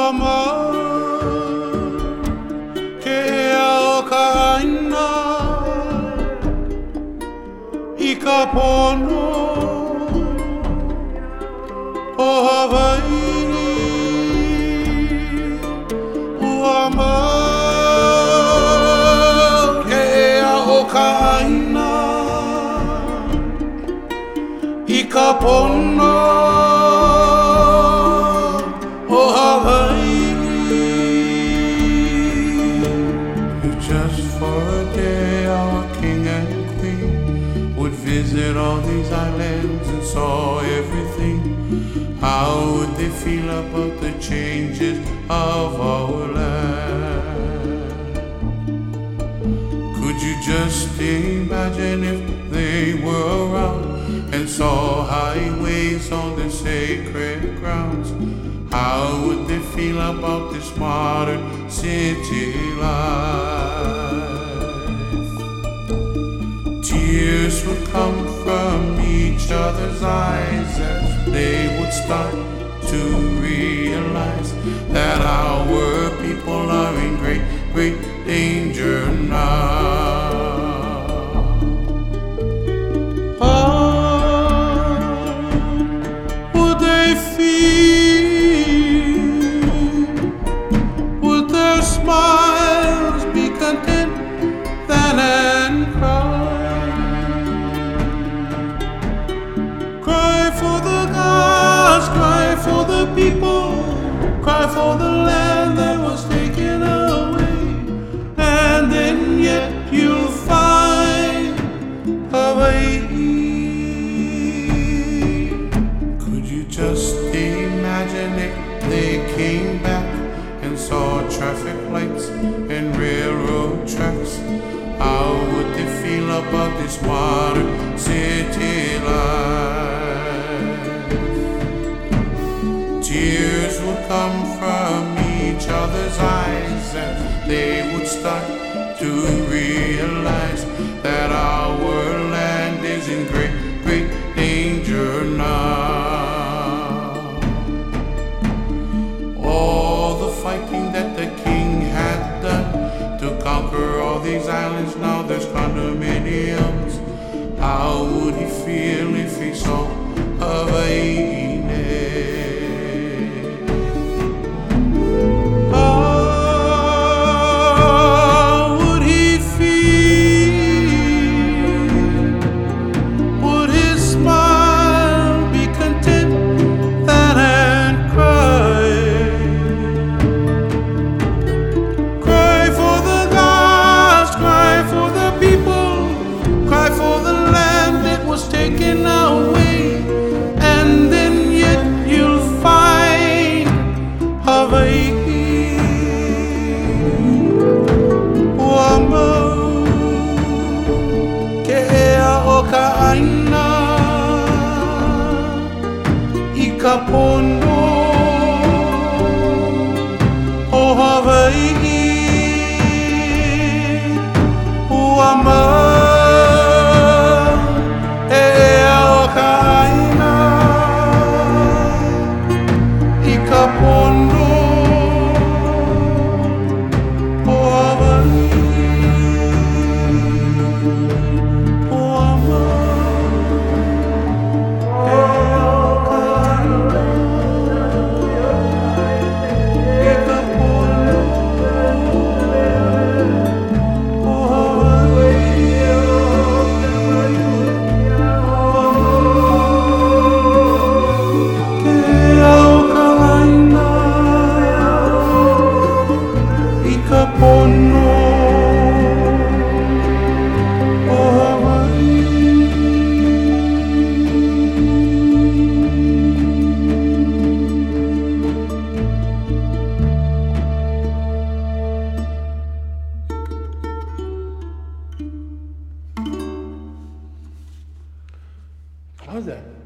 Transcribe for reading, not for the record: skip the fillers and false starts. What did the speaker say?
amor que aokaina I ka pono o Hawaii o amor que aokaina I ka pono o Hawaii. Just for a day our king and queen would visit all these islands and saw everything. How would they feel about the changes of our land? Could you just imagine if they were around and saw highways on the sacred grounds? How would they feel about this modern city life? Tears would come from each other's eyes as they would start to realize that our people are in great, great danger now. Smiles, be content, than and cry. Cry for the gods, cry for the people, cry for the land that was taken away. And then yet you'll find Hawaii. Could you just imagine if they came back and saw traffic lights and railroad tracks? How would they feel about this modern city life? Tears would come from each other's eyes and they would start to realize that our land is in great, great danger now. Fighting that the king had done to conquer all these islands, now there's condominiums. How would he feel if he saw Hawaii? How would he feel? Would his smile be content that and cry? Taken away, and then yet you'll find Hawaii. O amor que aokaina I ka pono o Hawaii. O amor How's that?